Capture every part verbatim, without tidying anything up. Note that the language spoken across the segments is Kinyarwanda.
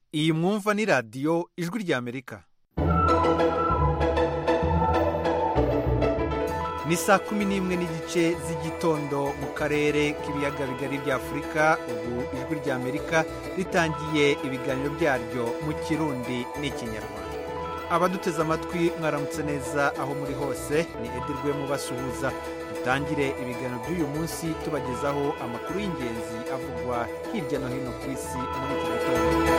iyi mwumva ni radiyo ijwi ry'Amerika. Ni saa kumi n'imwe n'igice z'igitondo mu karere k'ibiyaga bigari bya Afurika. Ubu ijwi ry'Amerika ritangiye ibiganiro byaryo mu Kirundi n'Ikinyarwanda. Abaduteze amatwi mwaramutse neza aho muri hose, ni Edirwe mubasuhuza. Dutangire ibiganiro by'uyu munsi tubagezaho amakuru y'ingenzi avugwa hirya no hino ku isi muri iki gitondo.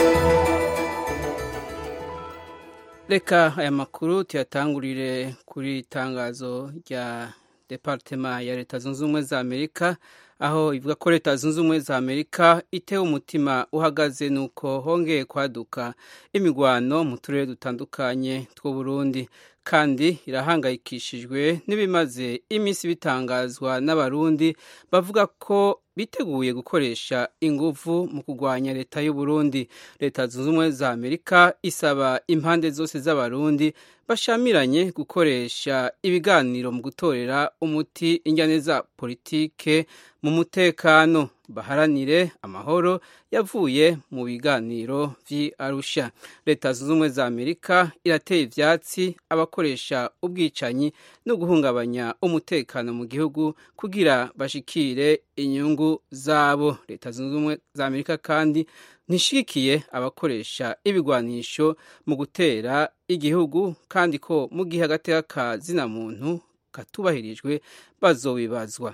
Reka aya makuru tuyatangurire kuri itangazo rya Departema ya Leta Zunze Ubumwe za Amerika, aho ivuga ko Leta Zunze Ubumwe za Amerika itewe umutima uhagaze nuko hongeye kwaduka imigwano mu turere dutandukanye tw'u Burundi, kandi irahangayikishijwe n'ibimaze iminsi bitangazwa n'abarundi bavuga ko biteguye gukoresha inguvu mu kurwanya leta y'u Burundi. Leta Zunze Ubumwe za Amerika isaba impande zose z'abarundi bashamiranye gukoresha ibiganiro mu gutorera umuti injyane za politike mu mutekano, baharanire amahoro yavuye mu biganiro vy'i Arusha. Leta Zunze Ubumwe za Amerika irateye ivyatsi abakoresha ubwicanyi no guhungabanya umutekano mu gihugu kugira bashikire inyungu zabo. Leta Zunze Ubumwe za Amerika kandi nishigikiye abakoresha ibigwanisho mu gutera igihugu, kandi ko mu gihe agateka ka zina muntu katubahirijwe bazobibazwa.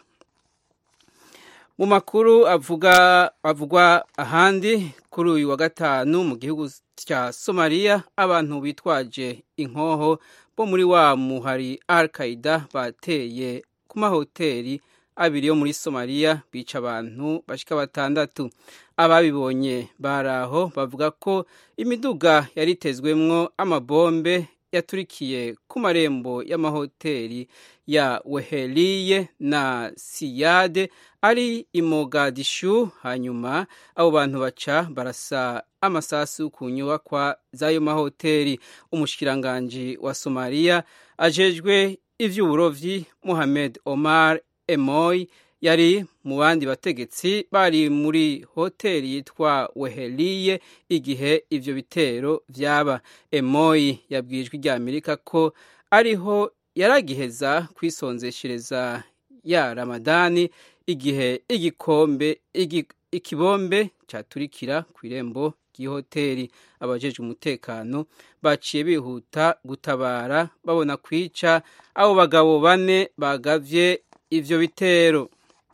Mu makuru avuga avugwa ahandi, kuri uyu wa gatanu mu gihugu cya Somalia, abantu bitwaje inkoho bo muri wa muhari Al-Qaeda bateye ku mahoteli abiri yo muri Somalia bica abantu bashika batandatu. Ababibonye baraho bavuga ko imiduga yaritezwemwo amabombe yaturikiye ku marembo y'amahoteli ya Weheliye na Siyade ari i Mogadishu. Hanyuma abo bantu baca barasa amasasu ku nyubakwa z'ayo mahoteli. Umushikiranganji wa Somalia ajejwe ivy'uburovyi Mohamed Omar Emoy yari mu bandi bategetsi bari muri hoteli yitwa Weheliye igihe ivyo bitero vyaba. Emoy yabwirijwe rya Amerika ko ariho yaragiheza kwisonzeshereza ya Ramadani igihe igikombe igi, ikibombe caturikira kw'irembo ry'ihoteli. Abajeje umutekano baciye bihuta gutabara babona kwica abo bagabo bane bagavye ivyo bitero.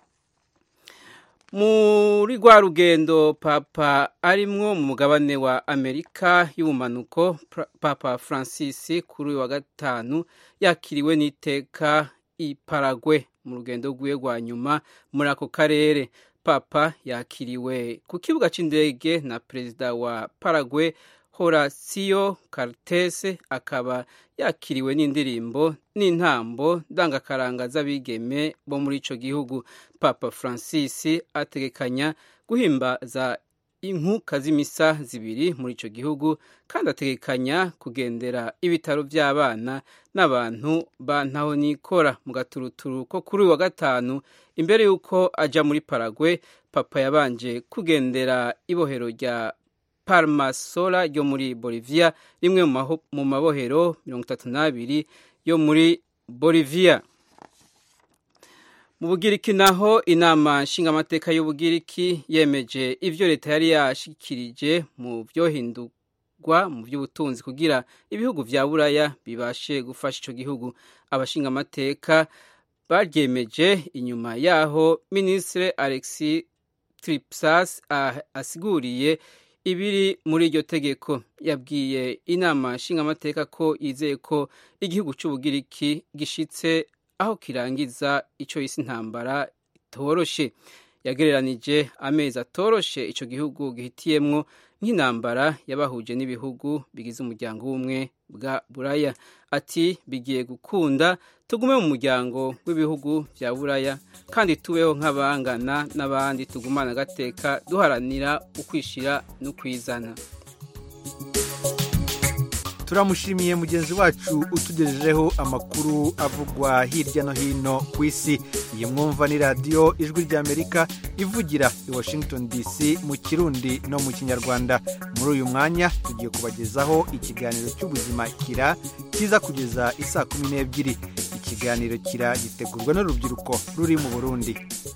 Muri rwa rugendo Papa arimwo mu mugabane wa Amerika y'ubumanuko, Papa Francis kuri uyu wa gatanu yakiriwe n'iteka i Paraguay mu rugendo rwiwe rwa nyuma muri ako karere. Papa yakiriwe ku kibuga c'indege na perezida wa Paraguay Horacio Cartes, akaba yakiriwe n'indirimbo n'intambo ndangakaranga z'abigeme bo muri ico gihugu. Papa Francis ategekanya guhimbaza inkuka z'imisa zibiri muri ico gihugu, kandi ategekanya kugendera ibitaro vy'abana n'abantu bantaho nikora mu gaturuturu ko kuri uyu wa gatanu. Imbere yuko aja muri Paraguay, Papa yabanje kugendera ibohero rya Palmasola ryo muri Bolivia, rimwe mu mabohero mirongo itatu n'abiri yo muri Bolivia. Mu Bugiriki naho, inama nshingamateka y'Ubugiriki yemeje ivyo leta yari yashikirije mu vyohindurwa mu vy'ubutunzi kugira ibihugu vya Buraya bibashe gufasha ico gihugu. Abashingamateka baryemeje inyuma yaho Ministre Alexis Tsipras asiguriye ibiri muri iryo tegeko. Yabwiye inama nshingamateka ko yizeye ko igihugu c'Ubugiriki gishitse aho kirangiza ico yise intambara itoroshe. Yagereranije amezi atoroshe ico gihugu gihitiyemwo nk'intambara yabahuje n'ibihugu bigize umuryango w'ubumwe bwa Buraya. Ati bigiye gukunda tugume mu muryango w'ibihugu vya Buraya, kandi tubeho nk'abangana n'abandi, tugumana agateka duharanira ukwishira no kwizana. turamushimiye mugenzi wacu utugejejeho amakuru avugwa hirya no hino ku isi. iyi mwumva ni radiyo ijwi ry'Amerika ivugira i Washington D C mu Kirundi no mu Kinyarwanda. muri uyu mwanya tugiye kubagezaho ikiganiro cy'ubuzima kira kiza kugeza isaa kumi n'ebyiri. ikiganiro kira gitegurwa n'urubyiruko ruri mu Burundi.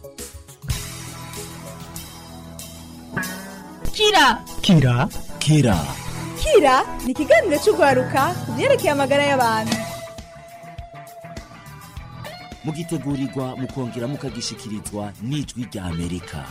Kira Kira Kira Kira ni ikiganiro cy'urwaruka ku byerekeye amagara y'abantu. mugitegurirwa mukongera mukagishikirizwa n'ijwi ry'Amerika.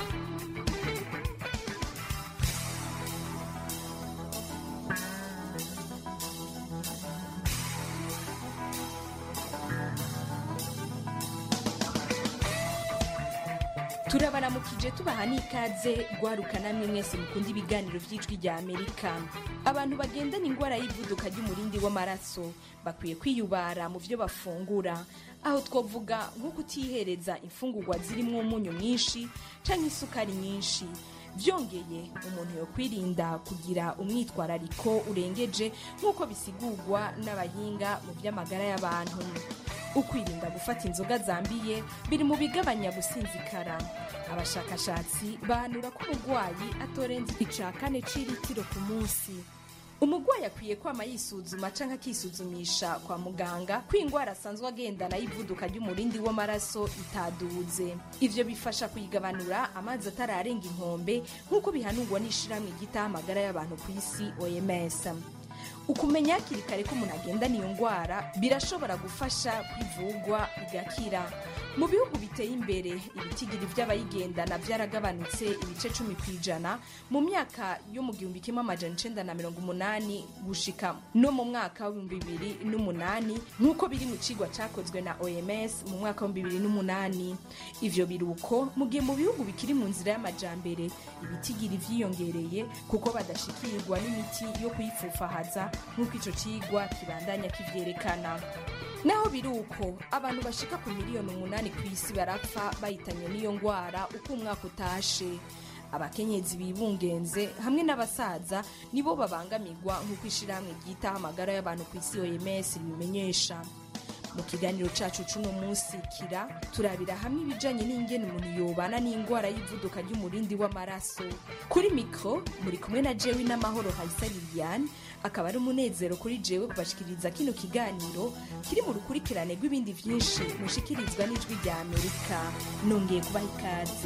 turabaramukije tubaha n'ikaze gwaruka namwe mwese mukunda ibiganiro by'ijwi rya Amerika. abantu bagendana ingwara y'ivuduka ry'umurindi w'amaraso bakwiye kwiyubara mu byo bafungura, aho twovuga nko kutihereza imfungurwa zirimo umunyu mwinshi canke isukari nyinshi. byongeye umuntu yo kwirinda kugira umwitwarariko urengeje nk'uko bisigurwa n'abahinga mu by'amagara y'abantu. ukwirinda gufata inzoga zambiye biri mu bigabanya gusinzikara. abashakashatsi bahanura ko umurwayi atorenza ica kane c'iritiro ku munsi. umurwayi akwiye kwama yisuzuma canke akisuzumisha kwa muganga ko ingwara asanzwe agendana y'ivuduka ry'umurindi w'amaraso itaduze. ivyo bifasha kuyigabanura amazi atararenga inkombe nk'uko bihanurwa n'ishirahamwe ryitaho amagara y'abantu ku isi O M S. ukumenya hakiri kare ko umuntu agendana iyo ngwara birashobora gufasha kwivugwa igakira. mu bihugu biteye imbere ibitigiri vy'abayigendana vyaragabanutse ibice cumi kw'ijana mu myaka yo mu gihumbi kimwe amajana icenda na mirongo umunani gushika no mu mwaka w'ibihumbi bibiri n'umunani nk'uko biri mu cigwa cakozwe na O M S mu mwaka w'ibihumbi bibiri n'umunani. ivyo biruko mu gihe mu bihugu bikiri mu nzira y'amajambere ibitigiri vyiyongereye kuko badashikirwa n'imiti yo kuyifufahaza nk'uko ico cigwa kibandanya kivyerekana. naho biruko abantu bashika ku miliyoni umunani ku isi barapfa bahitanye n'iyo ngwara uko umwaka utashe. abakenyezi bibungenze hamwe n'abasaza nibo babangamirwa nk'uko ishirahamwe ryitaho amagara y'abantu ku isi O M S ribimenyesha. mu kiganiro cacu c'uno munsi kira turabira hamwe ibijanye n'ingene umuntu yobana n'ingwara y'ivuduka ry'umurindi w'amaraso. kuri mikro muri kumwe na jewe n'amahoro Haisa Liliane. akaba ari umunezero kuri jewe kubashikiriza kino kiganiro kiri mu rukurikirane rw'ibindi vyinshi mushikirizwa n'ijwi rya Amerika. nongeye kubaha ikaze.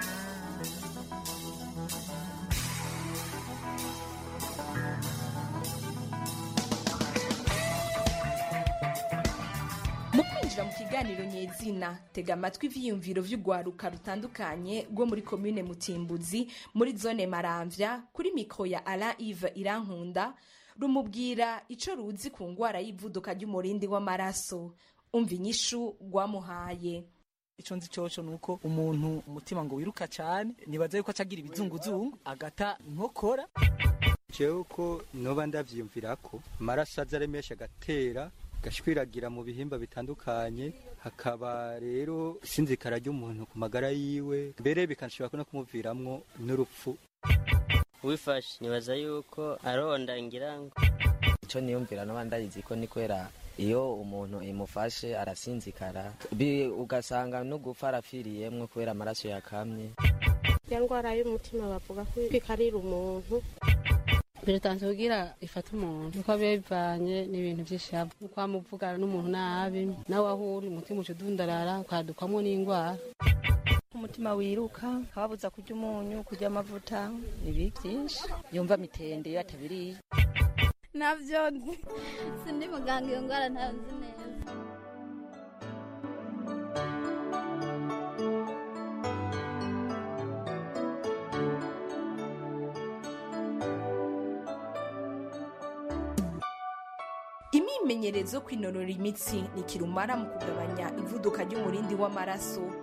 mu kwinjira mu kiganiro nyezina tega amatwi ivyiyumviro vy'urwaruka rutandukanye rwo muri komune Mutimbuzi muri zone Maramvya kuri mikro ya Alain Yves Irankunda rumubwira ico ruzi ku ngwara y'ivuduka ry'umurindi w'amaraso. umva inyishu rwamuhaye. ico nzi coco nuko umuntu umutima ngo wiruka cyane nibaza yuko acagira ibizunguzungu agata nkokora. jewe uko noba ndavyiyumvira ko amaraso aza aremesha agatera gashwiragira mu bihimba bitandukanye, hakaba rero isinzikara ry'umuntu ku magara yiwe, mbere bikanashobora no kumuviramwo n'urupfu. wifashe nibaza yuko aronda ngira ngo ico niyumvira no bandayizi ko ni kwera iyo umuntu imufashe arasinzikara ugasanga no gupfa arafiriyemwe kubera amaraso yakamye. ya ngwara y'umutima bavuga ko ikarira umuntu biratanze kugira ifata umuntu uko bivanye n'ibintu by'ishavu uko amuvugana n'umuntu nabi nawe aho uri umutima ucudundarara ukadukamwo n'ingwara. umutima wiruka kababuza kurya umunyu kurya amavuta ibi byinshi yumva mitende yatabiriye navyo sindi muganga iyo ngwara ntazi neza. imyimenyerezo kwinonora imitsi ni kirumara mu kugabanya ivuduka ry'umurindi w'amaraso.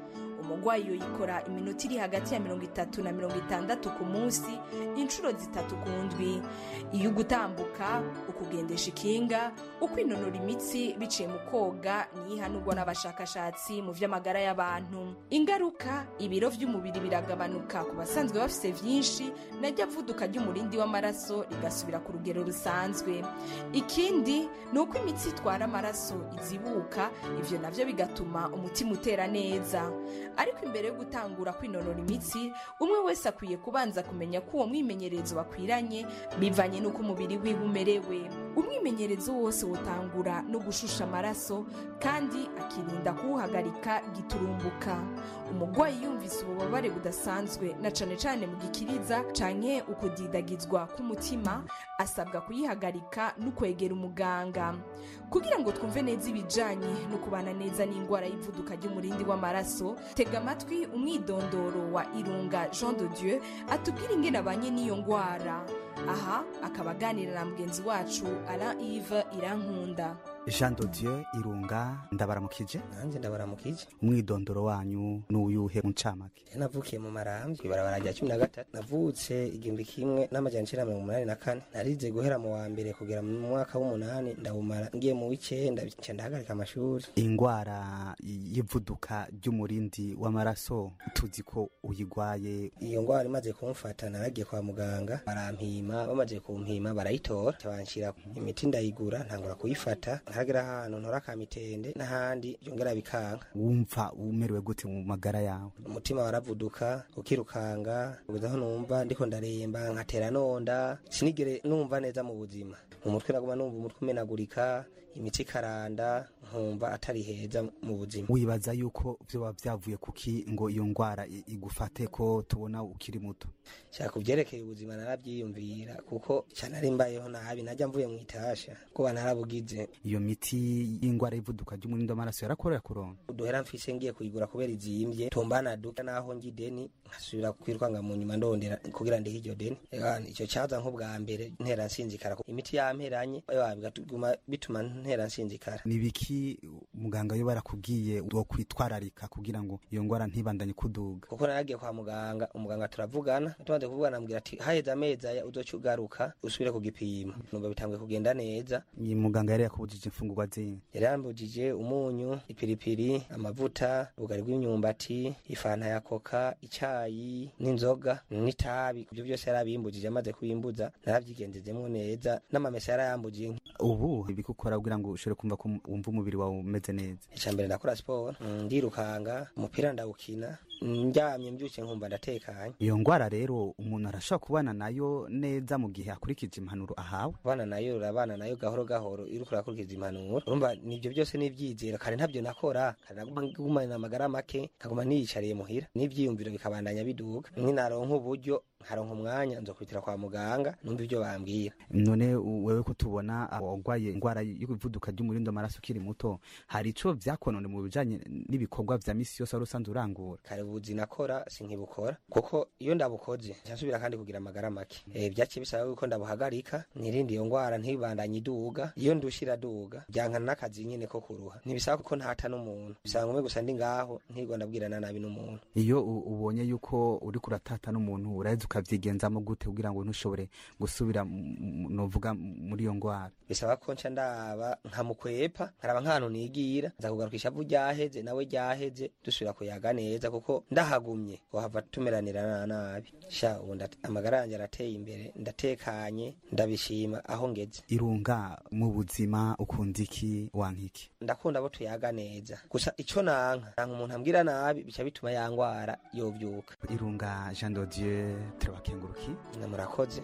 umurwayi yoyikora iminota iri hagati ya mirongo itatu na mirongo itandatu ku munsi inshuro zitatu ku ndwi. iyo ugutambuka, ukugendesha ikinga, ukwinonora imitsi biciye mu koga nihanurwa n'abashakashatsi mu vy'amagara y'abantu. Ingaruka, ibiro vy'umubiri biragabanuka ku basanzwe bafise vyinshi, naryo vuduka ry'umurindi w'amaraso rigasubira ku rugero rusanzwe. Ikindi ni uko imitsi itwara amaraso izibuka, ivyo navyo bigatuma umutima utera neza. Ariko imbere yo gutangura kwinonora imitsi, umwe wese akwiye kubanza kumenya ko uwo mwimenyerezo bakwiranye bivanye n'uko umubiri wiwe umerewe. Umwimenyerezo wose wotangura no gushusha amaraso kandi akirinda kuwuhagarika giturumbuka. Umurwayi yumvise ububabare budasanzwe na cane cane mu gikiriza canke ukudidagizwa k'umutima asabwa kuyihagarika no kwegera umuganga. Kugira ngo twumve neza ibijanye no kubana neza n'ingwara y'ivuduka ry'umurindi w'amaraso, tega amatwi umwidondoro wa Irunga Jean de Dieu atubwira ingene abanye n'iyo ngwara. Aha akaba aganira na mugenzi wacu Alain Yves Irankunda. Jean de Dieu Irunga, ndabaramukije. Nanje ndabaramukije. Umwidondoro wanyu n'uyuhe mu ncamake? Navukiye mu Maramvya ibarabara rya cumi na gatatu. Navutse igihumbi kimwe n'amajana icenda mirongo umunani na kane. Narize guhera mu wa mbere kugera mu mwaka w'umunani ndawumara, ngiye mu w'icenda bica ndahagarika amashuri. Ingwara y'ivuduka ry'umurindi w'amaraso tuzi ko uyigwaye. Iyo ngwara imaze kumfata naragiye kwa muganga barampima, bamaze kumpima barayitora banshira imiti ndayigura ntangura kuyifata. Hagera ahantu ntora kamitende n'ahandi byongera bikanka. Wumva umerewe gute mu magara yawe? Umutima waravuduka ukirukanga kugeza aho numva ndiko ndaremba nkatera nonda, sinigere numva neza mu buzima. Mu mutwe naguma numva umutwe umenagurika, imitsi karanda, nkumva atari heza mu buzima. Wibaza yuko vyo bavyavuye kuki ngo iyo ngwara igufate ko tubona ukiri muto? Shaka kuvyerekeye ubuzima naravyiyumvira kuko cyane mbayeho nabi, najya mvuye mu itasha ko banarabugize. Iyo miti y'ingwara y'ivuduka ry'umurindi w'amaraso yarakorera kuronka? Uduhera mfise ngiye kuyigura kubera izimvye, tombana duka naho ngideni nkasubira kwirwanga mu nyuma ndondera kugira ndihe iryo deni. Ega ico cyaza nk'ubwa mbere ntera nsinzikara, imiti yamperanye bigatuma bituma ntera nsinzikara. Nibiki muganga yo barakubwiye wo kwitwararika kugira ngo iyo ngwara ntibandanye kuduga? Kuko naragiye kwa muganga, umuganga turavugana, tumaze kuvugana ambwira ati haheza amezi aya uzocugaruka usubire kugipima. Numva bitanguye kugenda neza. Ni muganga yari yakubujije imfungurwa zindi? Yari yambujije umunyu, ipiripiri, amavuta, ubugari bw'imyumbati, ifanta ya koka, icayi, n'inzoga, n'itabi. Ibyo byose yarabimbujije, amaze kubimbuza naravyigenzezemo neza, n'amamesa yarayambujije. Ubu ibikukora kugira ngo ushobore kumva ko wumva umubiri wawe umeze neza? Icambere ndakora sport, ndirukanga, umupira ndawukina, njyamye mbyuke nkumva ndatekanye. Iyo ngwara rero umuntu arashobora kubana nayo neza mu gihe akurikije impanuro ahawe? Bana nayo urabana nayo gahoro gahoro iriko urakurikiza impanuro. Urumva nivyo byose nivyizera, kare ntabyo nakora, kare naguma na magara make, nkaguma niyicariye muhira, n'ivyiyumviro bikabandanya biduga. Nkinaronka uburyo nkaronka umwanya nzokwitira kwa muganga numva ivyo bambwira. None wewe ko tubona abagwaye ingwara y'ivuduka ry'umurindi w'amaraso ukiri muto, hari ico vyakonone mu bijanye n'ibikorwa vya misi yose arusanzwe urangura? Kare buzi nakora sinkibukora kuko iyo ndabukoze cyasubira kandi kugira amagara make. Eh byace bisaba yuko ndabuhagarika nirindi iyo ngwara ntibandanye iduga. Iyo ndushira duga byankana nakazi nyene ko kuruha. Ntibisaba kuko ntata n'umuntu. Bisanga umwe gusa ndi ngaho ntigo ndabwirana nabi n'umuntu. Iyo ubonye yuko uri kuratata n'umuntu uraheze ukavyigenzamo gute kugira ngo ntushobore gusubira novuga muri iyo ngwara? Bisaba ko nca ndaba nkamukwepa, nkaraba nk'ahantu nigira, nza kugarukisha vu ryaheze nawe ryaheze dusubira kuyaga neza kuko ndahagumye wahava tumeranira nabi. Sha ubu amagara yanjye arateye imbere, ndatekanye, ndabishima aho ngeze. Irunga, mu buzima ukunda iki wankiki? Ndakunda abo tuyaga neza, gusa ico nanka nanka umuntu ambwira nabi bica bituma yangwara yovyuka. Irunga Jean de Dieu, turabakenguruki. Namurakoze.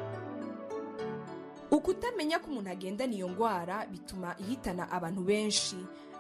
Ukutamenya ko umuntu agendana iyo ngwara bituma ihitana abantu benshi.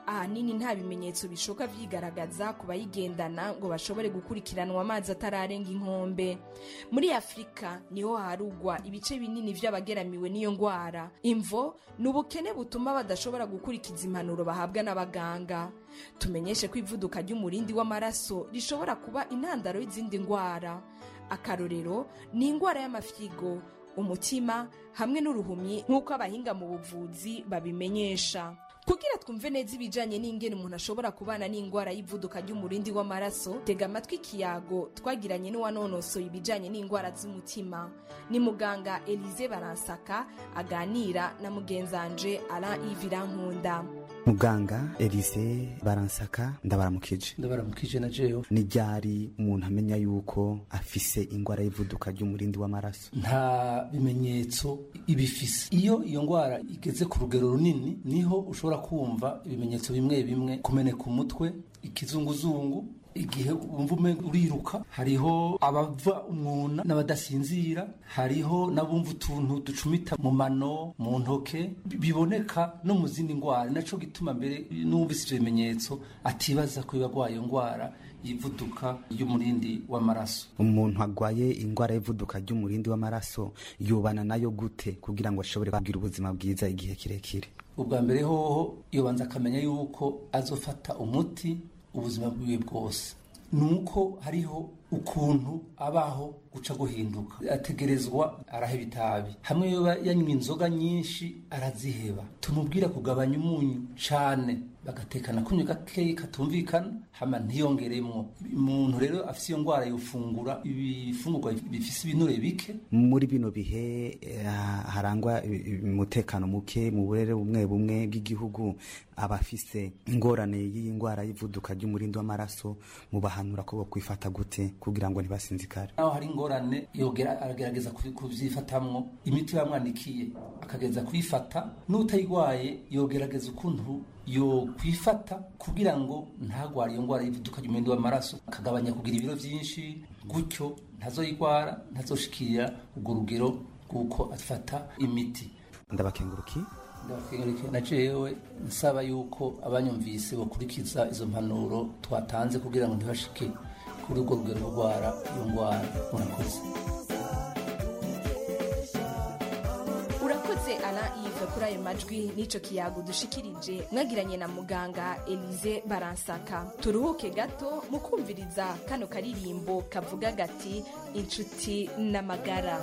ahanini nta bimenyetso bishoka vyigaragaza ku bayigendana ngo bashobore gukurikiranwa amazi atararenga inkombe. Muri Afrika niho harugwa ibice binini vy'abageramiwe n'iyo ngwara. Imvo ni ubukene butuma badashobora gukurikiza impanuro bahabwa n'abaganga. Tumenyeshe ko ivuduka ry'umurindi w'amaraso rishobora kuba intandaro y'izindi ngwara. Akarorero ni ingwara y'amafyigo, umutima hamwe n'uruhumyi nk'uko abahinga mu buvuzi babimenyesha. Kugira twumve neza ibijanye n'ingene umuntu ashobora kubana n'ingwara y'ivuduka ry'umurindi w'amaraso, tega amatwi ikiyago twagiranye n'uwanonosoye ibijanye n'ingwara z'umutima. Ni muganga Elise Baransaka aganira na mugenzanje Alain Ivirankunda. Muganga Elise Baransaka, ndabaramukije. Ndabaramukije na jewe. Ni ryari umuntu amenya yuko afise ingwara y'ivuduka ry'umurindi w'amaraso? Nta bimenyetso ibifise. Iyo iyo ngwara igeze ku rugero runini niho ushobora kumva ibimenyetso bimwe bimwe, kumeneka umutwe, ikizunguzungu, igihe wumva umenga uriruka, hariho abava umwuna n'abadasinzira, hariho nabumva utuntu ducumita mu mano, mu ntoke, biboneka no mu zindi ngwara. Naco gituma mbere numvise ivyo bimenyetso atibaza ko yagwaye ngwara yivuduka y'umurindi w'amaraso. Umuntu agwaye ingwara y'ivuduka ry'umurindi w'amaraso yubana nayo gute kugira ngo ashobore kugira ubuzima bwiza igihe kirekire? Ubwa mbere hoho yobanza akamenya yuko azofata umuti ubuzima bwiwe bwose. Nuko hariho ukuntu abaho guca guhinduka, ategerezwa araheba itabi, hamwe yoba yanywa inzoga nyinshi araziheba. Tumubwira kugabanya umunyu cane, bagatekana kunywa gakeyi katumvikana, hama ntiyongeremwo. Umuntu rero afise iyo ngwara yofungura ibifungurwa bifise ibinure bike. Muri bino bihe uh, harangwa umutekano muke mu burere bumwe bumwe bw'igihugu, abafise ingorane y'ingwara y'ivuduka ry'umurindi w'amaraso mubahanura ko bokwifata gute kugira ngo ntibasinzikare? Naho hari ingorane yogera aragerageza kuvyifatamwo, imiti bamwandikiye akagereza kuyifata, n'utayigwaye yogerageza ukuntu yo kwifata kugira ngo ntagwara iyo ngwara y'ivuduka ry'umurindi w'amaraso, akagabanya kugira ibiro vyinshi, gutyo ntazoyigwara, ntazoshikira urwo rugero kuko afata imiti. Ndabakenguruki ndabakenguruki na jewe nsaba yuko abanyumvise bokurikiza izo mpanuro twatanze kugira ngo ntibashike kuri urwo rugero rw'ingwara iyo ngwara. Murakoze. Urakoze Alain Yves kuri ayo majwi n'ico kiyago dushikirije mwagiranye na muganga Elise Baransaka. Turuhuke gato mu kumviriza kano karirimbo kavuga gati inshuti n'amagara.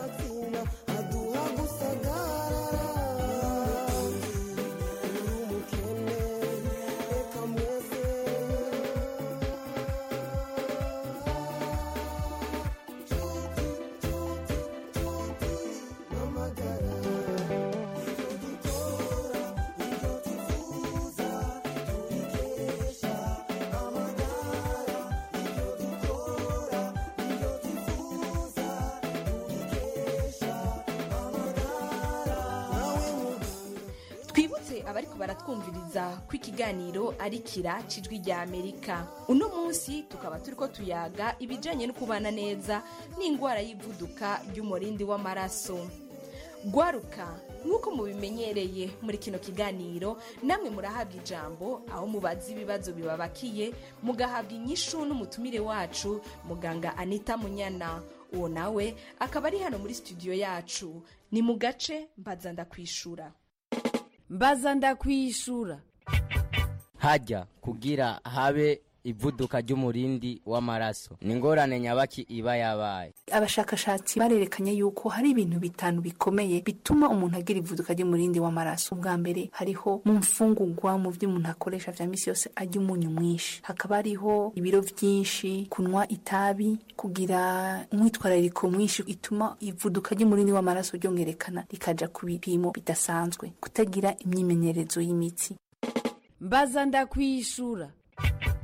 Abariko baratwumviriza ko ikiganiro ari kira cijwi rya Amerika. Uno munsi tukaba turiko tuyaga ibijanye no kubana neza n'ingwara y'ivuduka ry'umurindi w'amaraso. Gwaruka, nkuko mubimenyereye muri kino kiganiro, namwe murahabwa ijambo aho mubaza ibibazo bibabakiye, mugahabwa inyishu n'umutumire wacu muganga Anita Munyana. Uwo nawe akaba ari hano muri studio yacu. Ni mu gace mbaza ndakwishura. Mbaza ndakwishura. Hajya kugira habe ivuduka ry'umurindi w'amaraso ni ingorane nyabaki iba yabaye. Abashakashatsi barerekanye yuko hari ibintu bitanu bikomeye bituma umuntu agira ivuduka ry'umurindi w'amaraso. Ubwa mbere hariho mu mfungurwa, mu byo umuntu akoresha vya misi yose ajya umunyu mwinshi. Hakaba hariho ibiro vyinshi, kunwa itabi, kugira umwitwarariko mwinshi ituma ivuduka ry'umurindi w'amaraso ryongerekana rikaja ku bipimo bidasanzwe. Kutagira imyimenyerezo y'imitsi. Mbaza ndakwishura.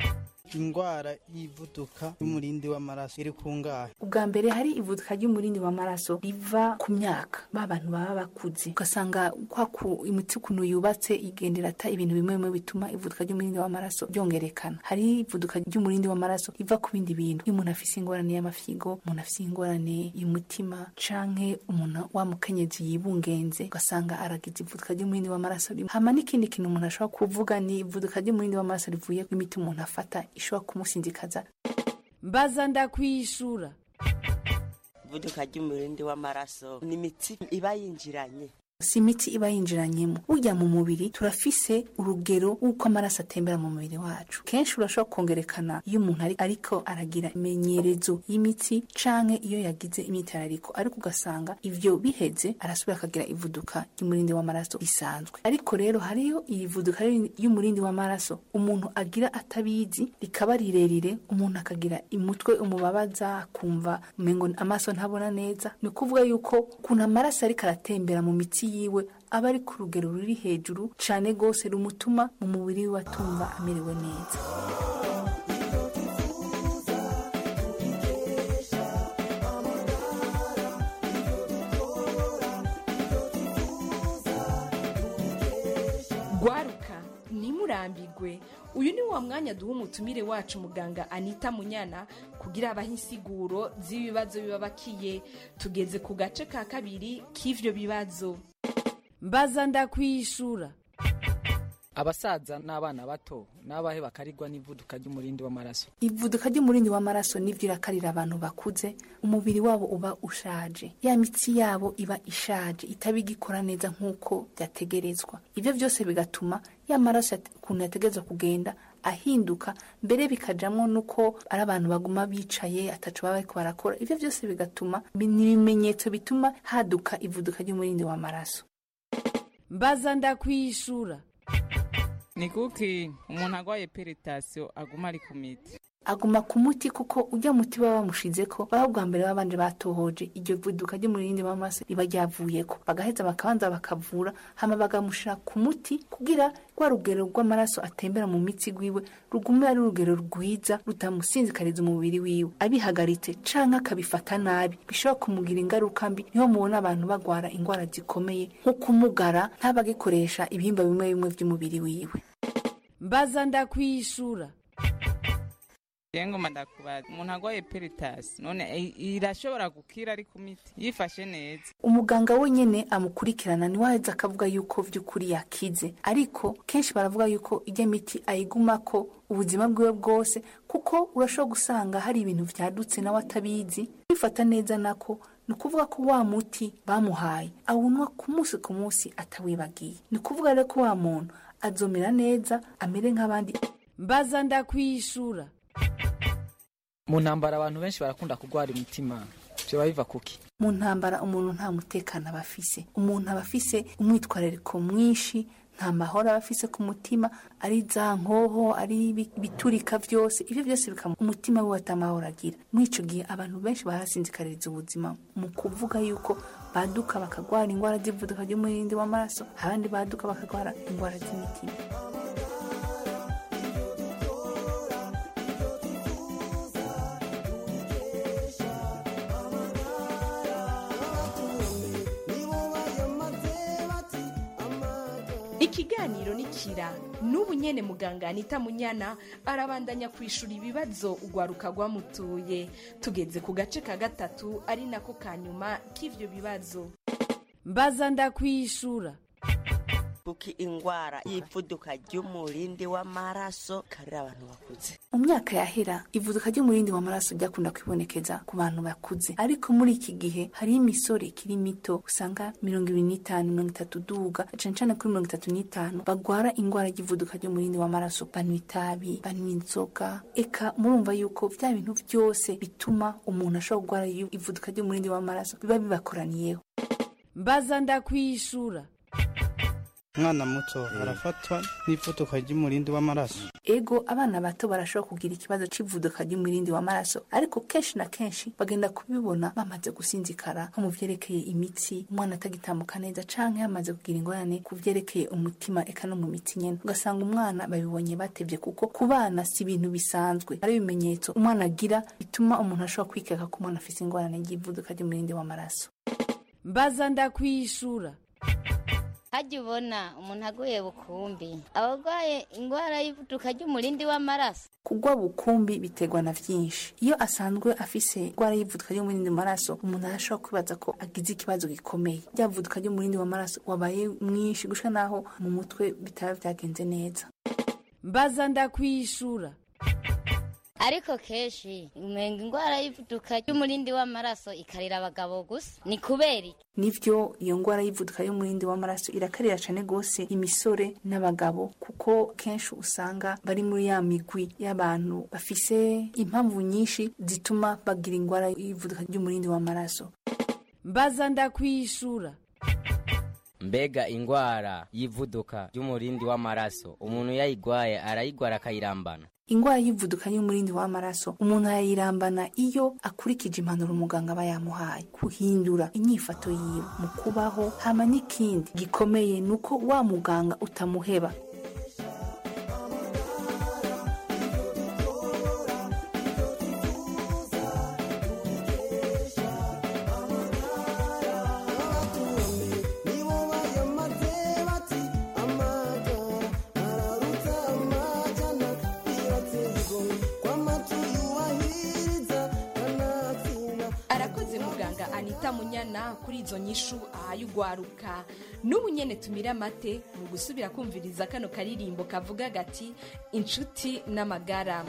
ingwara y'ivuduka y'umurindi w'amaraso iri kungahe? ubwa mbere hari ivuduka ry'umurindi w'amaraso riva ku myaka ba bantu baba bakuze ugasanga kwa ku imiti kuntu yubatse igendera ata ibintu bimwe bimwe bituma ivuduka ry'umurindi w'amaraso byongerekana. hari ivuduka ry'umurindi w'amaraso riva ku bindi bintu, iyo umuntu afise ingorane y'amafigo, umuntu afise ingorane y'umutima, canke umuntu wa mukenyezi yibungenze ugasanga aragize ivuduka ry'umurindi w'amaraso. hama n'ikindi kintu umuntu ashobora kuvuga ni ivuduka ry'umurindi w'amaraso rivuye ku imiti umuntu afata ishobora kumusinzikaza. mbaza ndakwishura. ivuduka ry'umurindi w'amaraso ni imiti iba yinjiranye, si imiti iba yinjiranyemo. burya mu mubiri turafise urugero uko amaraso atembera mu mubiri wacu. kenshi urashobora kongerekana iyo umuntu ari ariko aragira imenyerezo y'imiti canke iyo yagize imyitarariko, ariko ugasanga ivyo biheze arasubira akagira ivuduka y'umurindi w'amaraso isanzwe. ariko rero hariyo ivuduka y'umurindi w'amaraso umuntu agira atabizi rikaba rirerire, umuntu akagira imutwe umubabaza, kumva umengo amaso ntabona neza. ni kuvuga yuko kuna amaraso ariko aratembera mu mitsi yiwe aba ari ku rugero ruri hejuru cane gose rumutuma mu mubiri we atumva amerewe neza. Gwaruka ntimurambigwe, uyu ni wa mwanya duha umutumire wacu muganga Anita Munyana kugira abahe insiguro z'ibibazo bibabakiye. tugeze ku gace ka kabiri k'ivyo bibazo. mbaza ndakwishura. abasaza n'abana bato n'abahe bakarirwa n'ivuduka ry'umurindi w'amaraso? ivuduka ry'umurindi w'amaraso nivyo irakarira abantu bakuze, umubiri wabo uba ushaje, ya mitsi yabo iba ishaje itabigikora neza nk'uko byategerezwa. ivyo byose bigatuma ya maraso ukuntu yategerezwa kugenda ahinduka, mbere bikajamwo nuko ari abantu baguma bicaye ataco baba bariko barakora. ivyo byose bigatuma ni ibimenyetso bituma haduka ivuduka ry'umurindi w'amaraso. mbaza ndakwishura. ni kuki umuntu agwaye peritasiyo aguma ari ku miti? aguma ku muti kuko ujya muti baba bamushizeko baba bwa mbere babanje batohoje iryo vuduka ry'umurindi w'amaraso riba ryavuyeko, bagaheza bakabanza bakavura, hama bagamushira ku muti kugira rwa rugero rw'amaraso atembera mu mitsi gwiwe rugume ari urugero rwiza rutamusinzikariza umubiri wiwe. abihagaritse canke akabifata nabi bishobora kumugira ingaruka mbi. niho mubona abantu bagwara ingwara zikomeye nko kumugara, ntabagikoresha ibihimba bimwe bimwe vy'umubiri wiwe. mbaza ndakwishura. Ngoma ndakubaza, umuntu agwaye peritasi none irashobora gukira ari ku miti yifashe neza? umuganga wenyene amukurikirana ni waheza akavuga yuko vy'ukuri yakize, ariko kenshi baravuga yuko ijya miti ayigumako ubuzima bwiwe bwose, kuko urashobora gusanga hari ibintu vyadutse nawe atabizi. bifata neza nako ni ukuvuga ko wa muti bamuhaye awunwa ku munsi ku munsi atawibagiye. ni ukuvuga rero ko wa muntu azomera neza amere nk'abandi. mbaza ndakwishura. mu ntambara abantu benshi barakunda kugwara imitima, byo biva kuki? mu ntambara umuntu nta mutekano aba afise, umuntu aba afise umwitwarariko mwinshi, nta mahoro aba afise ku mutima, ari za nkoho, ari biturika vyose, ivyo byose bikama umutima we atamahoro agira. muri ico gihe abantu benshi barasinzikaririza ubuzima mu kuvuga yuko baduka bakagwara ingwara z'ivuduka ry'umurindi w'amaraso, abandi baduka bakagwara ingwara z'imitima. Ikiganiro nikira n'ubu nyene muganga Anita Munyana arabandanya kwishura ibibazo ugwaruka rwamutuye. tugeze ku gace ka gatatu ari nako kanyuma k'ivyo bibazo. mbaza ndakwishura. kuki ingwara y'ivuduka ry'umurindi w'amaraso karira abantu bakuze? mu myaka yahera ivuduka ry'umurindi w'amaraso ryakunda kwibonekeza ku bantu bakuze, ariko muri iki gihe hari imisore ikiri mito usanga mirongo ibiri n'itanu mirongo itatu duga cane cane kuri mirongo itatu n'itanu bagwara ingwara y'ivuduka ry'umurindi w'amaraso, banywa itabi, banywa inzoga. eka murumva yuko vya bintu vyose bituma umuntu ashobora kugwara ivuduka ry'umurindi w'amaraso biba bibakoraniyeho. mbaza ndakwishura. umwana muto arafatwa n'ivuduka ry'umurindi w'amaraso. Ego abana bato barashobora kugira ikibazo c'ivuduka ry'umurindi w'amaraso, ariko kenshi na kenshi bagenda kubibona bamaze gusinzikara, nko mu vyerekeye imitsi, umwana atagitambuka neza canke yamaze kugira ingorane ku vyerekeye umutima eka no mu mitsi nyene. Ugasanga umwana babibonye batevye, kuko ku bana si ibintu bisanzwe, ari ibimenyetso umwana agira bituma umuntu ashobora kwikeka ko umwana afise ingorane ry'ivuduka ry'umurindi w'amaraso. Mbaza ndakwishura. Hajya ubona umuntu aguye bukumbi abagwaye ingwara y'ivuduka ry'umurindi w'amaraso. Kugwa bukumbi biterwa na vyinshi. Iyo asanzwe afise ingwara y'ivuduka ry'umurindi w'amaraso, umuntu arashobora kwibaza ko agize ikibazo gikomeye. Rya vuduka ry'umurindi w'amaraso wabaye mwinshi gushika naho mu mutwe bitaba vyagenze neza. Mbaza ndakwishura. Ariko keshi umenga ingwara y'ivuduka ry'umurindi w'amaraso ikarira abagabo gusa, ni kubera iki? Nivyo iyo ngwara y'ivuduka y'umurindi w'amaraso irakarira cane gose imisore n'abagabo, kuko kenshi usanga bari muri ya migwi y'abantu bafise impamvu nyinshi zituma bagira ingwara y'ivuduka ry'umurindi w'amaraso. Mbaza ndakwishura. Mbega ingwara y'ivuduka ry'umurindi w'amaraso umuntu yayigwaye arayigwara akayirambana? Ingwara y'ivuduka y'umurindi w'amaraso umuntu ayirambana iyo akurikije impanuro umuganga aba yamuhaye, kuhindura inyifato yiwe mu kubaho. Hama n'ikindi gikomeye nuko wa muganga utamuheba. Anita Munyana kuri izo nyishu ahayugwaruka. N'ubu nyene tumira amate mu gusubira kumviriza kano karirimbo kavuga gati inshuti n'amagara.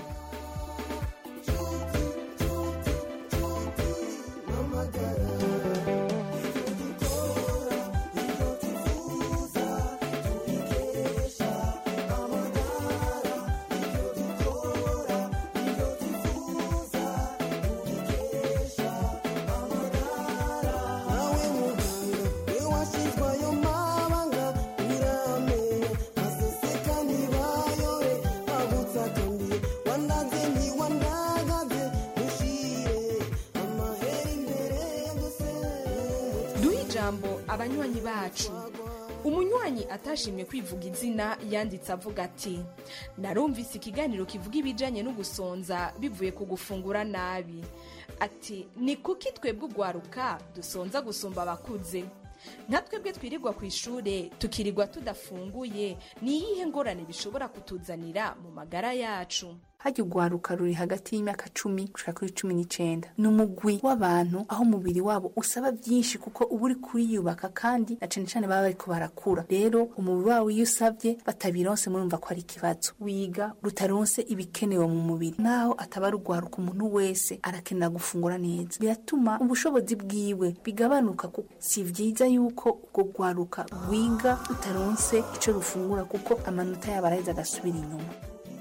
Abanywanyi bacu, umunywanyi atashimye kwivuga izina yanditse avuga ati narumvise ikiganiro kivuga ibijanye no gusonza bivuye ku gufungura nabi. Ati ni kuki twebwe ugwaruka dusonza gusumba abakuze? Natwebwe twirirwa ku ishure tukirirwa tudafunguye, ni iyihe ngorane bishobora kutuzanira mu magara yacu? Hajya ugwaruka ruri hagati y'imyaka cumi gushika kuri cumi n'icenda. Ni umugwi w'abantu aho umubiri wabo usaba byinshi, kuko uba uri kuriyubaka kandi na cane cane baba bariko barakura. Rero umubiri wabo iyo usabye batabironse murumva ko ari ikibazo. Wiga rutaronse ibikenewe mu mubiri, naho ataba rugwaruka umuntu wese arakenera gufungura neza. Biratuma ubushobozi bwiwe bigabanuka, kuko si vyiza yuko ubwo gwaruka wiga rutaronse ico rufungura, kuko amanota yabo araheza agasubira inyuma.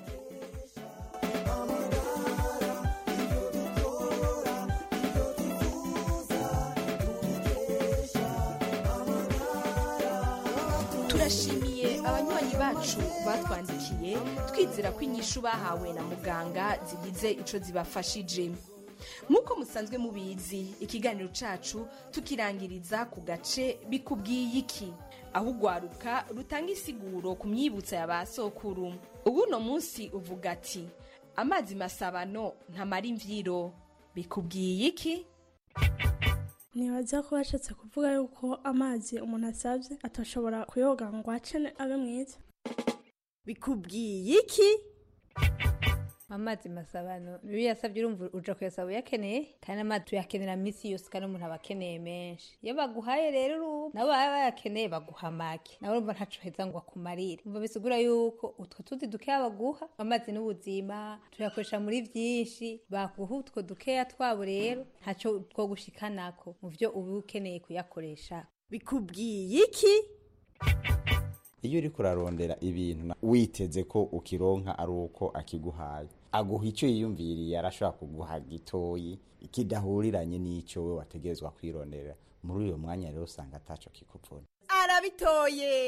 Turashimiye abanywanyi bacu batwandikiye twizera ko inyishu bahawe na muganga zigize ico zibafashije. Nkuko musanzwe mubizi, ikiganiro cacu tukirangiriza ku gace bikubwiye iki, aho ugwaruka rutanga isiguro ku myibutsa ya basokuru. Ubu no munsi uvuga ati amazi masabano ntamara imvyiro, bikubwiye iki? Nibaza ko bashatse kuvuga yuko amazi umuntu asabye atashobora kuyoga ngo acene abe mwiza. Bikubwiye iki? Amazi masabano bibi yasabye urumva uja kuyasaba yakeneye, kandi amazi tuyakenera misi yose kandi umuntu abakeneye menshi. Iyo baguhaye rero urubu nabo baba bayakeneye baguha make, nawe urumva ntaco heza ngo akumarire. Umva bisigura yuko utwo tuzi dukeya baguha, amazi n'ubuzima tuyakoresha muri vyinshi, baguha utwo dukeya twabo rero ntaco two gushikanako mu vyo uba ukeneye kuyakoresha. Bikubwiye iki? Iyo uri kurarondera ibintu witeze ko ukironka ari uko akiguhaye, aguha icyo yiyumviriye, arashobora kuguha gitoyi kidahuriranye n'icyo we wategezwa kwirondera. Muri uyo mwanya rero usanga ataco kikuvuna. arabitoye.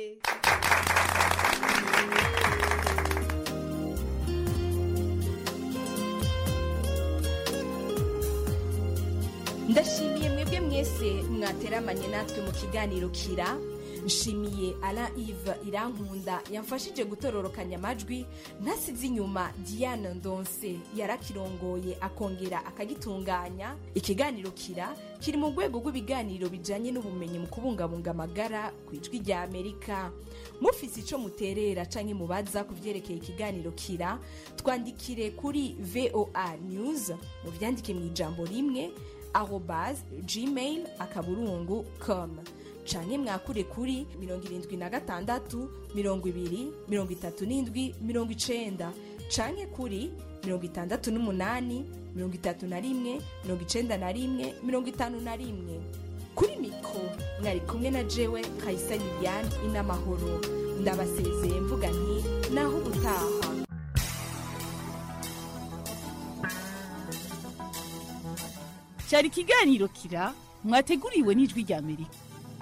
Ndashimiye mwebwe mwese mwateramanye natwe mu kiganiro Kira. Nshimiye Alain Yves Irankunda yamfashije gutororokanya amajwi, ntasize inyuma Diane Ndonse yarakirongoye akongera akagitunganya. Ikiganiro Kira kiri mu rwego rw'ibiganiro bijanye n'ubumenyi mu kubungabunga amagara ku ijwi rya Amerika. Mufise ico muterera canke mubaza kuvyerekeye ikiganiro Kira, twandikire kuri V O A News mu vyandike mu ijambo rimwe arobase gmail akaburungu com, canke mwakure kuri mirongo irindwi na gatandatu mirongo ibiri mirongo itatu n'indwi mirongo icenda, canke kuri mirongo itandatu n'umunani mirongo itatu na rimwe mirongo icenda na rimwe mirongo itanu na rimwe. Kuri mikro mwari kumwe na jewe Kaisa Liliane Inamahoro. Ndabasezeye mvuga nti naho ubutaha. Cyari ikiganiro Kira mwateguriwe n'ijwi rya Amerika.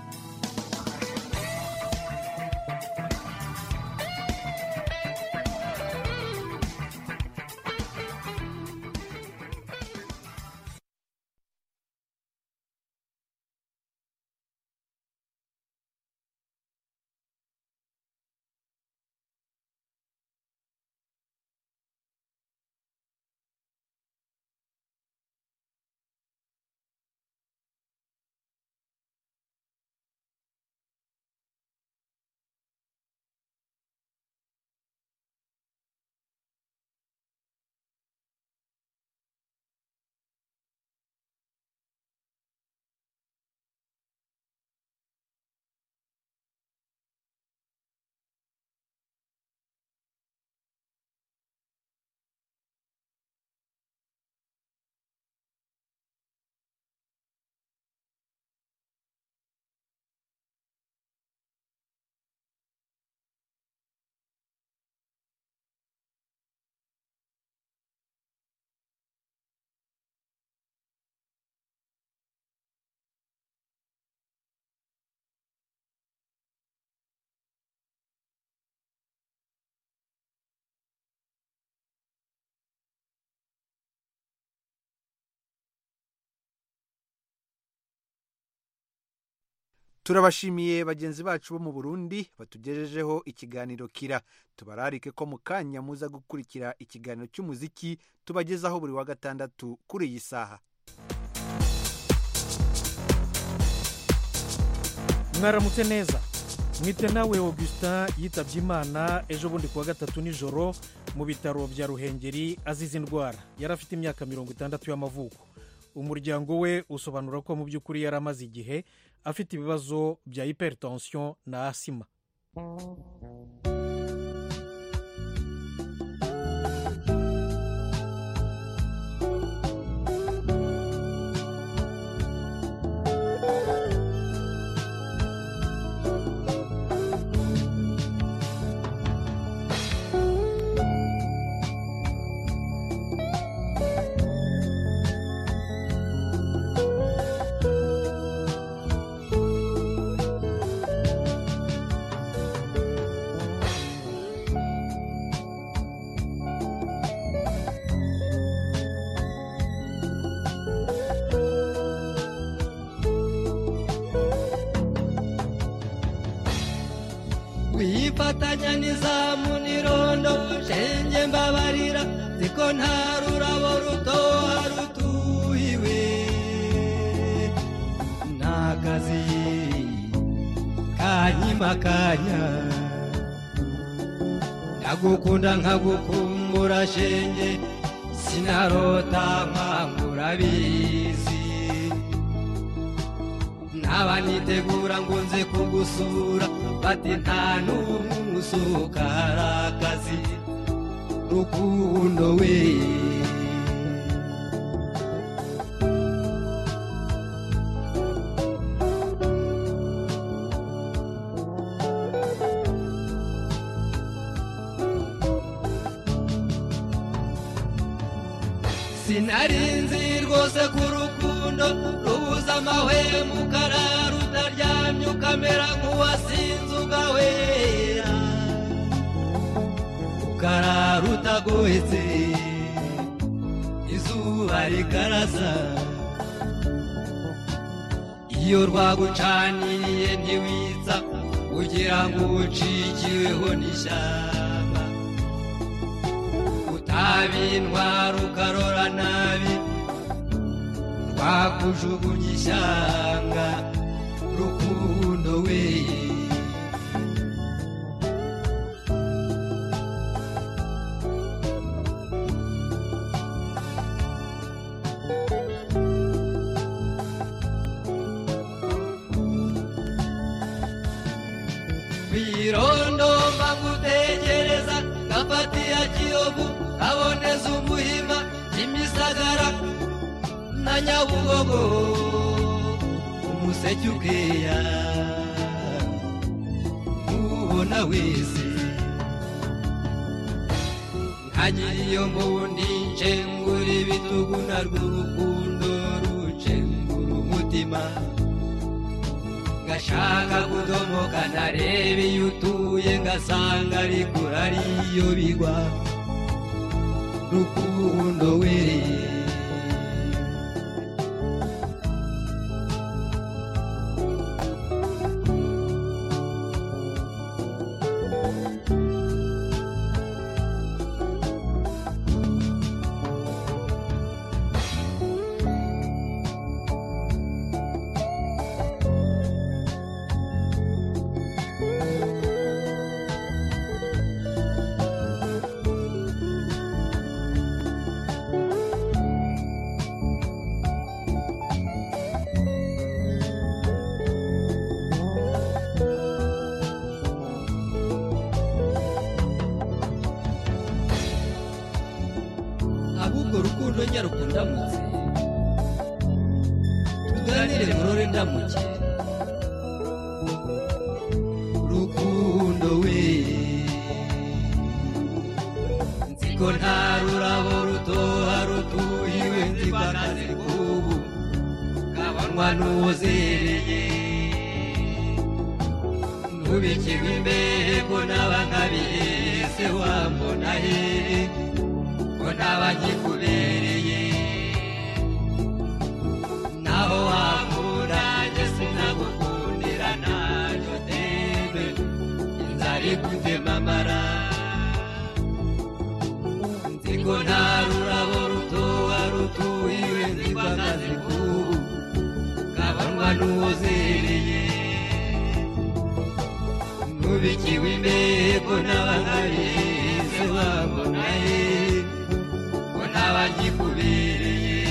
Turabashimiye bagenzi bacu bo mu Burundi batugejejeho ikiganiro Kira. Tubararike ko mu kanya muza gukurikira ikiganiro cy'umuziki tubagezaho buri wa gatandatu kuri iyi saha. Mwaramutse neza. Mwite nawe Augustin yitabye Imana ejo bundi kuwa gatatu nijoro mu bitaro bya Ruhengeri azize indwara. Yarafite imyaka mirongo itandatu y'amavuko. Umuryango we usobanura ko mu by'ukuri yaramaze igihe afite ibibazo bya hypertension na asima. Wifatanya nizamu nirondo shenge mbabarira ziko ntarurabo rutoha rutuhiwe nakazi kanyimakanya ndagukunda nkagukumbura shenge sinarota nkangura bizi naba nitegura ngo nze kugusura bati nta n'umusuka harakazi rukundo we. Sinarinzi rwose ku rukundo rukundo rubuza amahwemo ukarara utaryamye ukamera nk'uwasinze ugahwera ukarara utagohetse izuba rikarasa iyo rwagucaniye ntiwitsa ugira ngo ucikiweho n'ishyamba utabintwara ukarora nabi rwakujugunya ishyanga rukundo we Birondo mbangutegereza gafatiya Kiyovu kaboneza umuhima Kimisagara na Nyabugogo umuseke ukeya ubona wese nkagira iyo mbundi ncengura ibitugu narwo urukundo rucengura umutima ngashaka kudomoka ntarebe iyo utuye ngasanga ariko ariyo bigwa rukundo we rukundo nyarukunda mutse tuganire murore ndamuke rukundo we nziko nta rurabo rutoha rutuhiwe nzibakaze kubu kabanwa n'uwozereye ntubikirwe imbehe ko n'abankabihe wambona hehe ko n'abagikubereye naho wamura njye sinagukundira ntacyo tebe inzara ikutema amara nziko nta rurabo rutoha rutuhiwe nzibakaze kubu kabanwa n'uwozereye nubikiwe imbehe ko n'abankabihe wambona hehe ko n'abagikubereye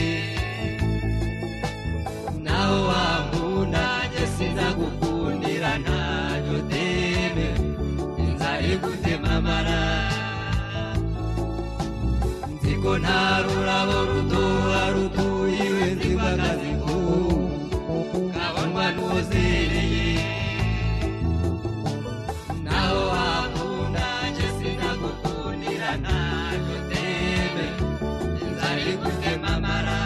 naho wambuna njye sinagukundira ntacyo teme inzara igutema amara nziko nta rurabo rutoha rutuhiwe nzibakaze kubu kabonwa n'uwozereye naho wambuna njye sinagukundira ntacyo teme inzara igutema amara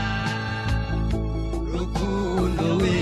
rukundo we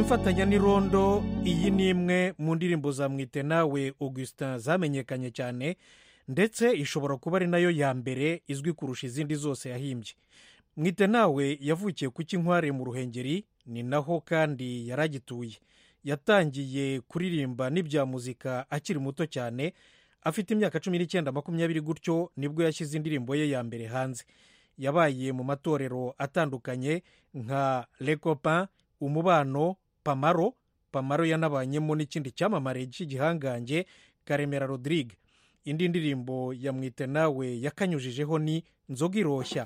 mfatanya n'irondo. Iyi ni imwe mu ndirimbo za Mwite nawe Augustin zamenyekanye cyane, ndetse ishobora kuba ari nayo ya mbere izwi kurusha izindi zose yahimbye. Mwite nawe yavukiye ku Kinkware mu Ruhengeri, ni naho kandi yaragituye. Yatangiye kuririmba n'ibya muzika akiri muto cyane, afite imyaka cumi n'icyenda makumyabiri gutyo nibwo yashyize indirimbo ye ya mbere hanze. Yabaye mu matorero atandukanye nka Le Copain, Umubano, Pamaro. Pamaro yanabanyemo n'ikindi cyamamare cy'igihangange Karemera Rodrigue. Indi ndirimbo ya Mwite nawe yakanyujijeho ni Nzoga iroshya.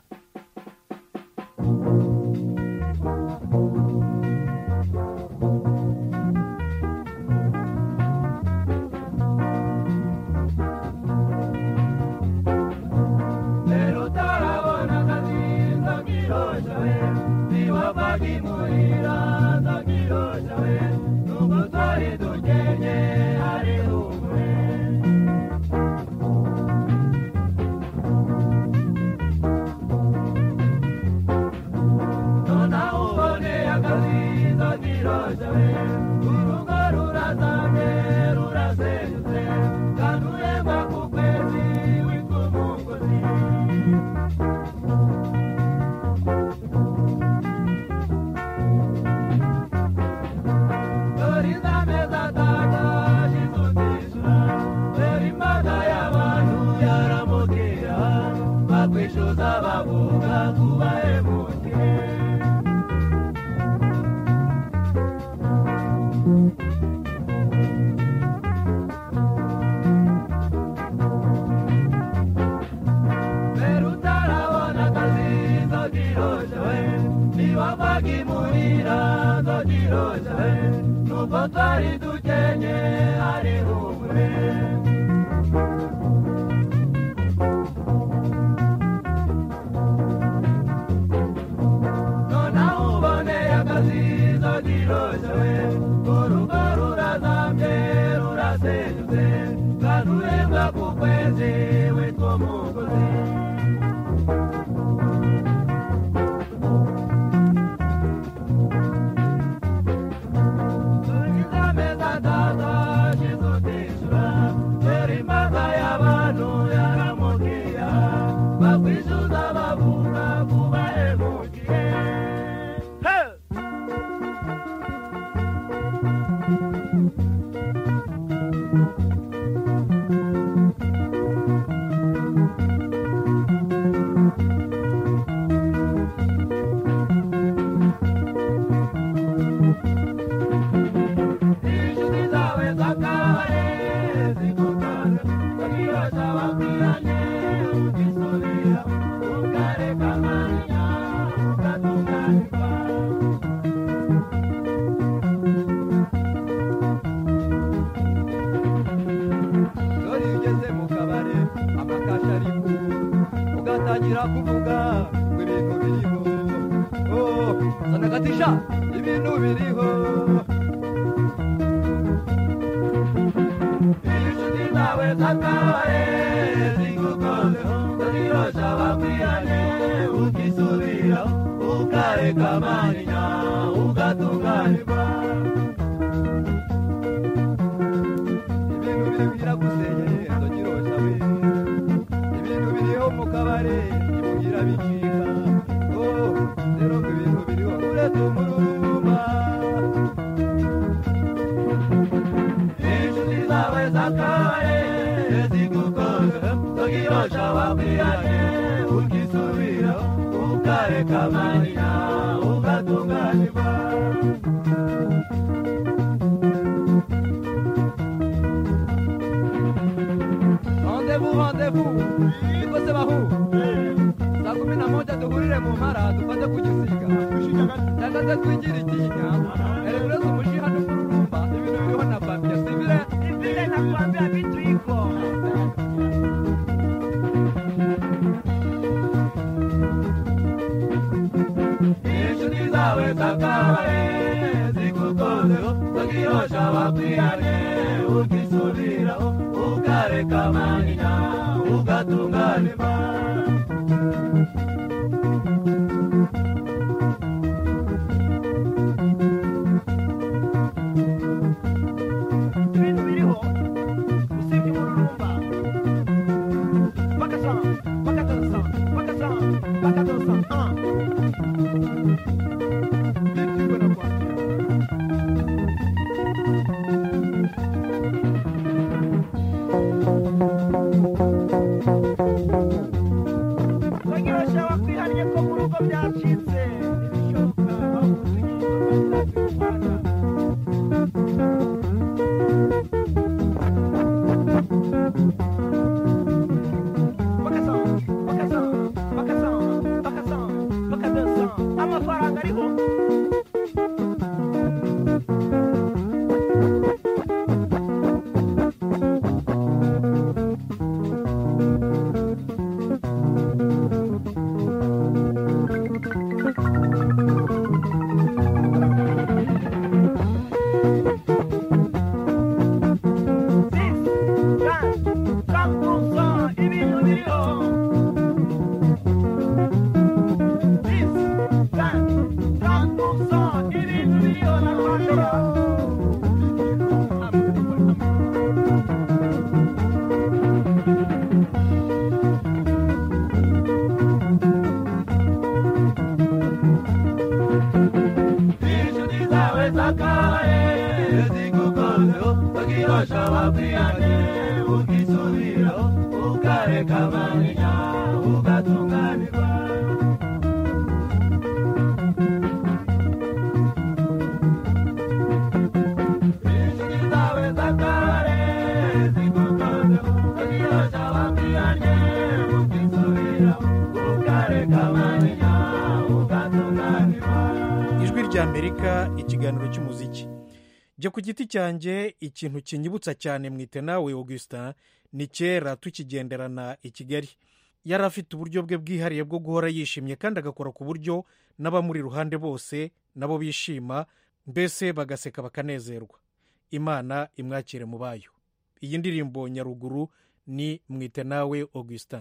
ijwi ry'Amerika ikiganiro cy'umuziki. Jye ku giti cyanjye ikintu kinyibutsa cyane mwite nawe Augustin ni kera tukigenderana i Kigali. Yari afite uburyo bwe bwihariye bwo guhora yishimye kandi agakora ku buryo n'abamuri iruhande bose nabo bishima, mbese bagaseka bakanezerwa. Imana imwakire mu bayo. Iyi ndirimbo Nyaruguru ni mwite nawe Augustin.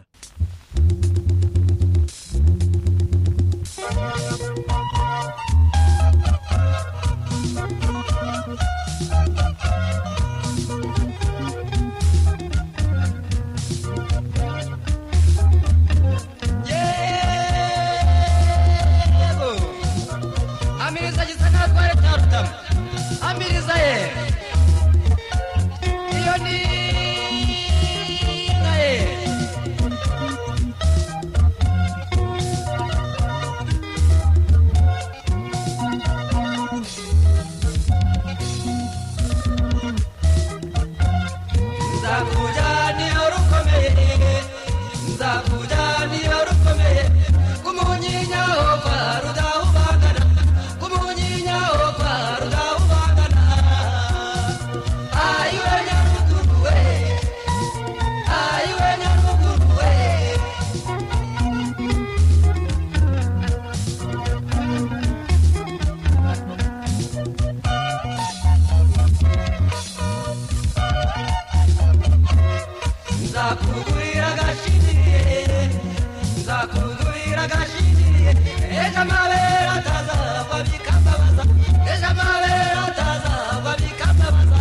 Amiriza ye iyo ni naye nzakujyana iyo rukomeye nzakujyana iyo rukomeye kumunyinya ho kwa rudahubangana kumunyinya ho kwa rudahubangana ayiwe Nyaruguru we ayiwe Nyaruguru we nzakugurira agashiniye nzakugurira agashiniye ejo amabere atazagwa bikambabaza ejo amabere atazagwa bikambabaza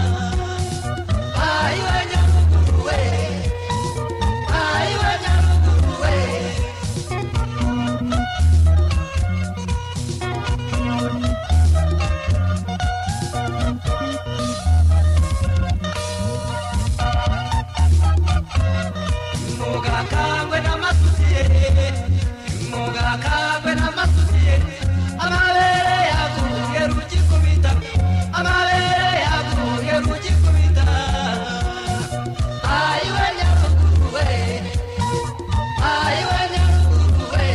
ayiwe Nyaruguru we ayiwe Nyaruguru we mugakangwe n'amasusiye mugakangwe n'amasusiye amabere yaguye rugikubita amabere yaguye rugikubita ayiwe Nyaruguru we ayiwe Nyaruguru we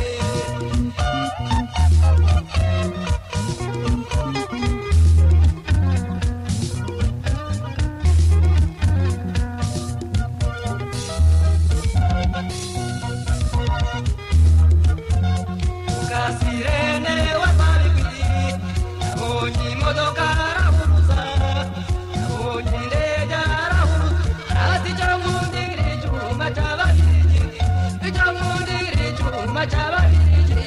Kasirene wasabikwi nabonye imodoka arahuruza nabonye indege arahuruza ati icyo nkundira icyuma cy'ababirigi icyo nkundira icyuma cy'ababirigi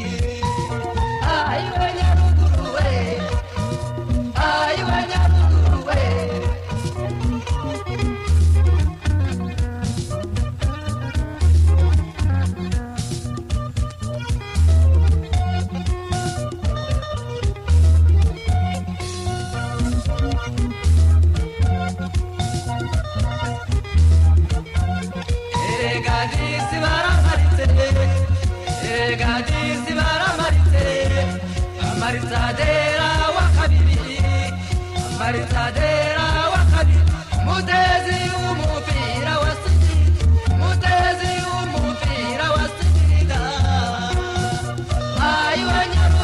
ayiwe Nyaruguru we ayiwe Nyaruguru we Egadisi baramaritse Egadisi baramaritse Amaritadera wa kabiri Amaritadera wa kabiri Mutezi umupira wa Singida Mutezi umupira wa Singida ayiwe Nyaruguru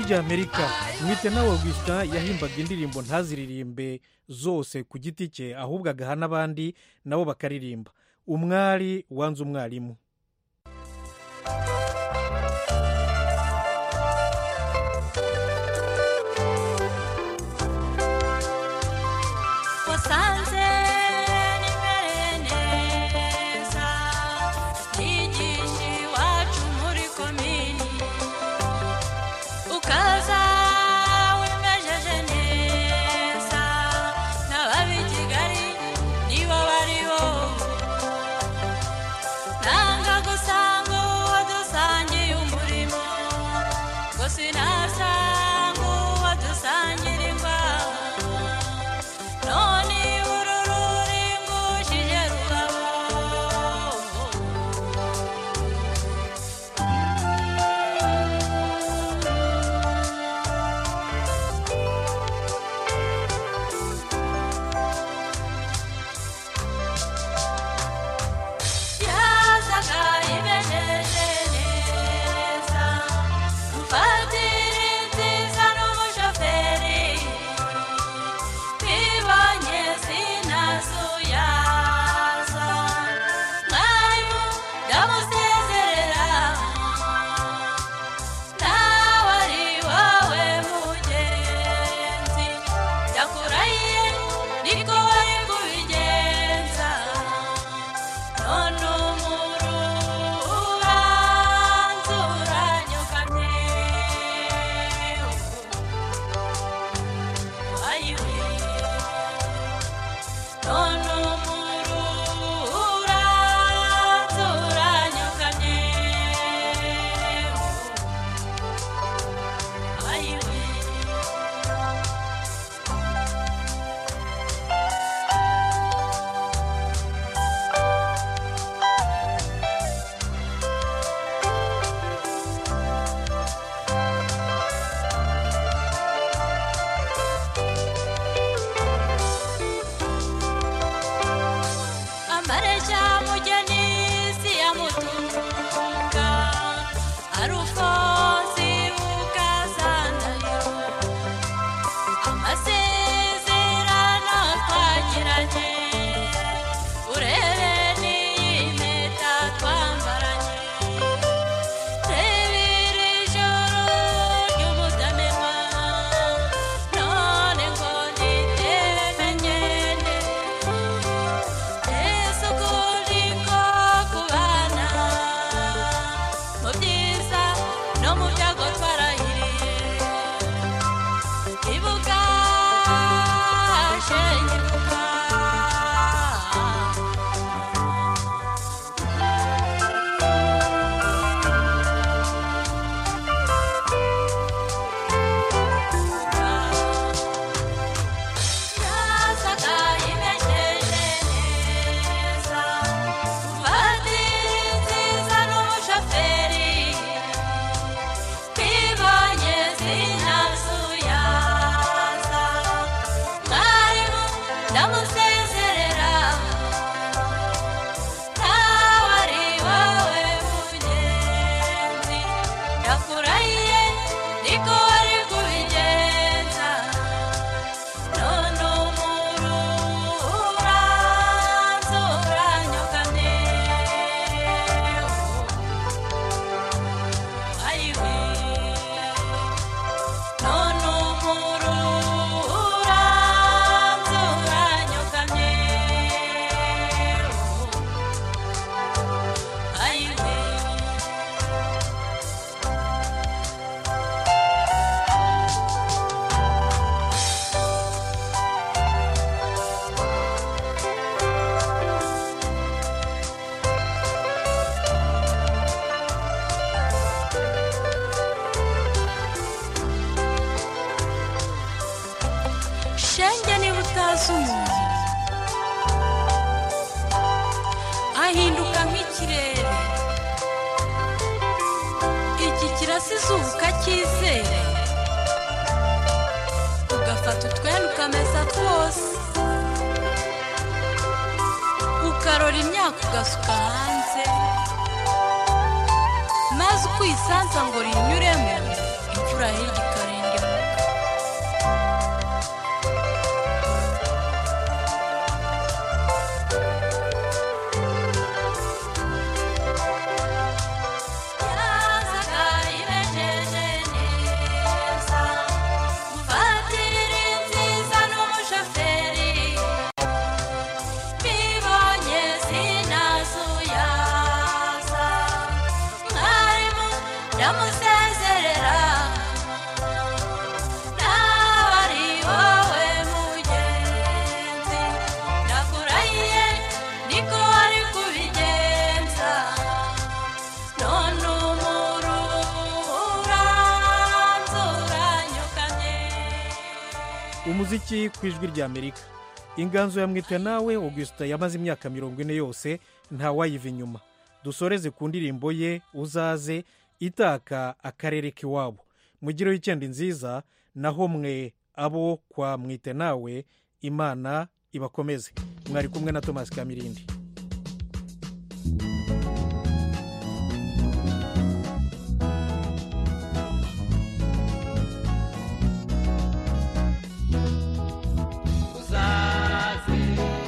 rya amerika mwite nawe augustin yahimbaga indirimbo ntaziririmbe zose ku giti cye ahubwo agaha n'abandi nabo bakaririmba. Umwari wanze umwarimu. ahinduka nk'ikirere iki kirasizuka cyizere ugafata utwenda ukamesa twose ukarora imyaka ugasuka hanze maze ukwisanza ngo rinyuremo imfura hirya ikarindimuka. Yazaga ibejeje neza, muvatiri nziza n'umushoferi, bibonye sinazuyaza, mwarimu ndamusezerera, nawe ari wowe mugenzi, nakurahiye niko wari kubigenza, none umurura nzuranyukanye. umuziki ku ijwi rya amerika. inganzo yamwitwe nawe augustin yamaze imyaka mirongo ine yose ntawayiva inyuma. dusoreze ku ndirimbo ye uzaze itaka akarere k'iwabo. mugireho icyenda nziza, naho mwe abo kwa mwite nawe imana ibakomeze. mwari kumwe na Thomas Kamirindi. uzaze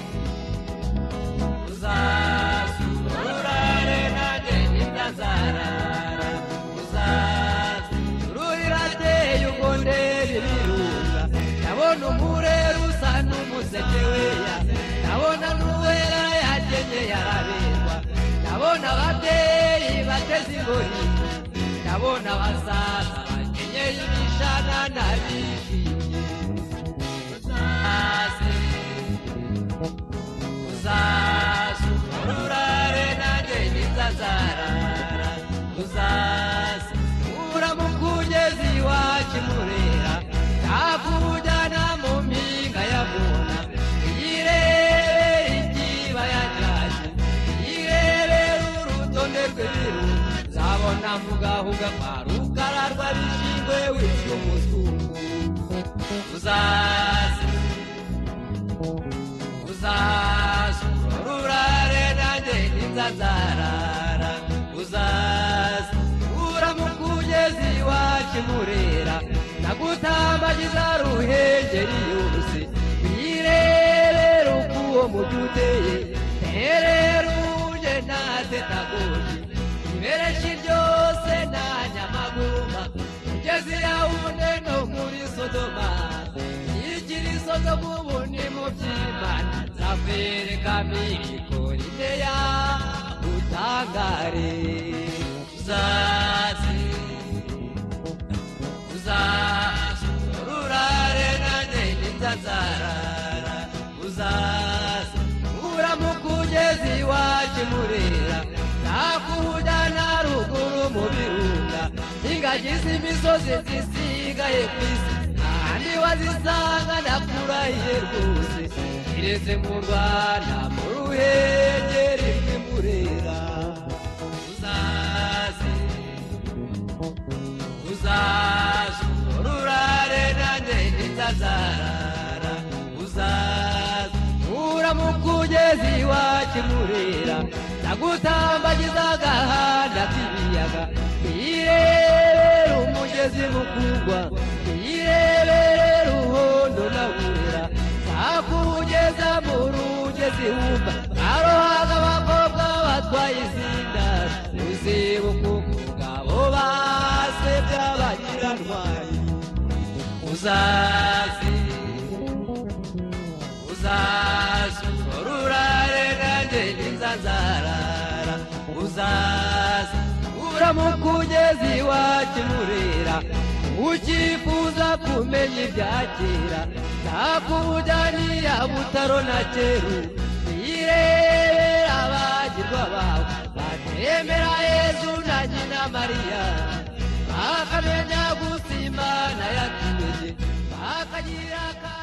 uzaze urare nanjye ntitazarara, uzaze uruhirateye ugondera ibirunga, ndabona umurero usa n'umuseke weya, ndabona n'uwera yakenyeye araberwa, ndabona ababyeyi bateze ingori, ndabona abasaza bakenyeye imishanana bishimye. uzaze uzaze urare nanjye ntitazarara, uzaze uramukugeza iwacu murera, nakujyana mu mpinga ya Muna, iyirebere ikibaya cyacu, iyirebere urutonde rw'ibirunga, nzabona mugahuga kwa rukara rw'abishingwe witwa umuzungu. uzaze uzaze urare nanjye ntitazarara, uzaze uramukugeza iwacu murera, nagutambagiza ruhengeri yose, wirebere uko uwo mujyi uteye, terera uje ntatetagoye, ibereshi ryose nta nyamagumba, ugeze Yawunde no muri Sodoma, igira isodomu ubundi mu by'Imana, nzakwereka mirikorineya utangare. uzaze uzaze urare nanjye ntitazarara, uzaze uramukugeza iwacu murera, nakujyana ruguru mu birunga, ingagi z'imisozi zisigaye ku isi, ahandi wazisanga ndakurahiye rwose, kiretse mu Rwanda mu Ruhengeri rw'Imurera. uzaze uzaze urare nanjye ntitazarara, uzaze uramukugeza iwacu murera, nagutambagiza agahanda k'ibiyaga, iyirebere umugezi mukugwa, iyirebere ruhondo na burera, zakugeza mu rugezi wumva, arohaga abakobwa batwaye izinda, uzibuka umugabo base by'abanyirantwari. uzaze uzaze urare nanjye ntitazarara, uzaze uramukugeza iwacu murera, ukifuza kumenya ibya kera, nakujyanira Butaro na Cyeru, iyirebera abagirwa bawe, batemera Yezu na nyina Mariya, bakamenya gusa Imana yatumenye, bakagira